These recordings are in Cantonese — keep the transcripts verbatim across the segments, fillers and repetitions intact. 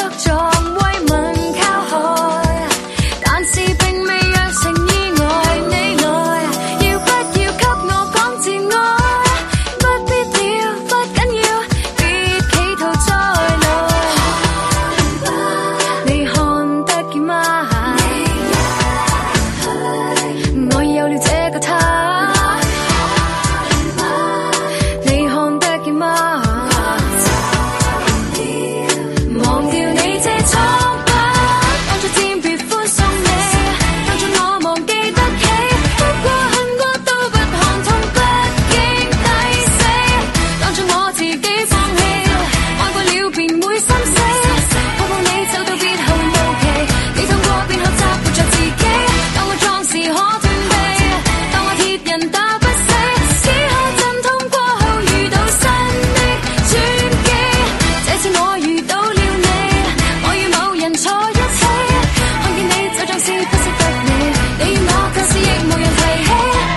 捉撞為民靠害，但是並未釀成意外。你來要不要給我講自愛？不必了，不緊要，別企圖再來。你看得見嗎？我已有了這個他。你看得見嗎？忘掉你這錯不，當作漸別歡送你，當作我忘記得起，不過恨過都不看痛，不經抵死，當作我自己放棄，愛過了便會心死，抱抱你走到別後無期，你痛過便學習活着自己，當我壯士可斷臂，當我鐵人打不死，只可陣痛過後遇到新的轉機，這次我遇到了你，我與某人坐一起，看見你就像是不識得你，你與我舊事亦無人提起。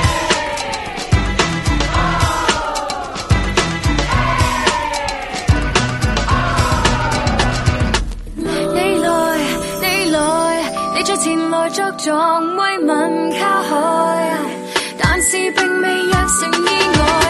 你來，你來，你再前來捉撞為民靠害，但是並未釀成意外。